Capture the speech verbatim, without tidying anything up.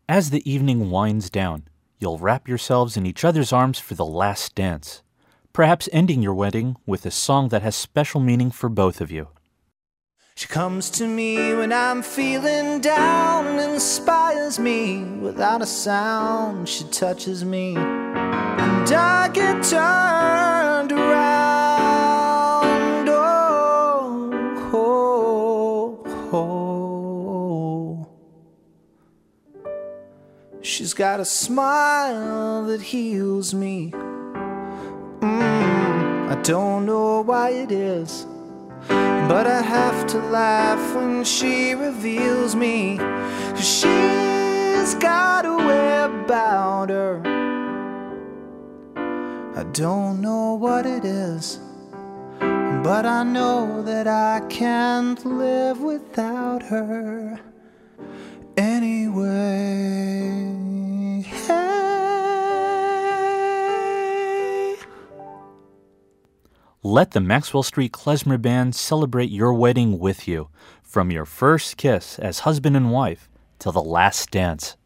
As the evening winds down, you'll wrap yourselves in each other's arms for the last dance, perhaps ending your wedding with a song that has special meaning for both of you. She comes to me when I'm feeling down and inspires me without a sound. She touches me and I get turned around. Oh, oh, oh. She's got a smile that heals me. Mm, I don't know why it is, but I have to laugh when she reveals me, 'cause she's got a way about her. I don't know what it is, but I know that I can't live without her anyway. Hey. Let the Maxwell Street Klezmer Band celebrate your wedding with you, from your first kiss as husband and wife till the last dance.